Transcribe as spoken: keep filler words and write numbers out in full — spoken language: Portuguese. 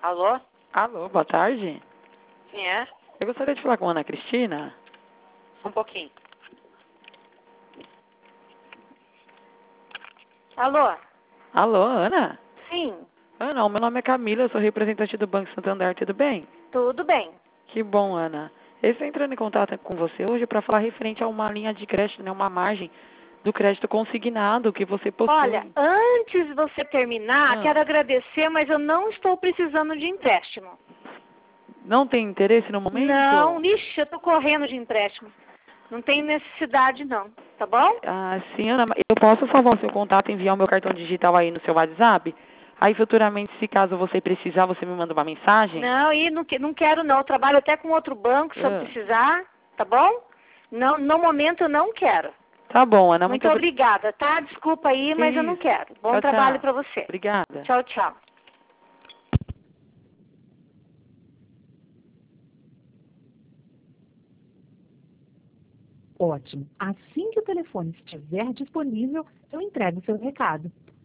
Alô? Alô, boa tarde. Quem é? Eu gostaria de falar com a Ana Cristina. Um pouquinho. Alô? Alô, Ana? Sim, Ana, o meu nome é Camila, eu sou representante do Banco Santander, tudo bem? tudo bem. Que bom, Ana. Eu estou entrando em contato com você hoje para falar referente a uma linha de crédito, né, uma margem do crédito consignado que você possui. Olha, antes de você terminar, Ah. quero agradecer, mas eu não estou precisando de empréstimo. Não tem interesse no momento? Não, ixi, eu estou correndo de empréstimo. Não tem necessidade não, tá bom? Ah, sim, Ana, eu posso salvar o seu contato e enviar o meu cartão digital aí no seu WhatsApp? Aí futuramente, se caso você precisar, você me manda uma mensagem? Não, e não, que- não quero não. Eu trabalho até com outro banco, se eu Ah. precisar, tá bom? Não, no momento eu não quero. Tá bom, Ana, muito, Muito obrigada, tá? Desculpa aí, mas eu não Isso. quero. Bom Tchau, trabalho tchau. para você. Obrigada. Tchau, tchau. Ótimo. Assim que o telefone estiver disponível, eu entrego o seu recado.